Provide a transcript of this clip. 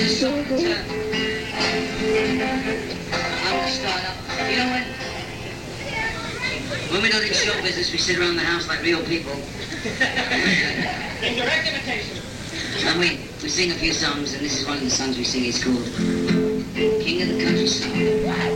a song that, I'm gonna start up. You know when we're not in show business, we sit around the house like real people. In direct imitation. And we sing a few songs, and this is one of the songs we sing. It's called King of the Country Song.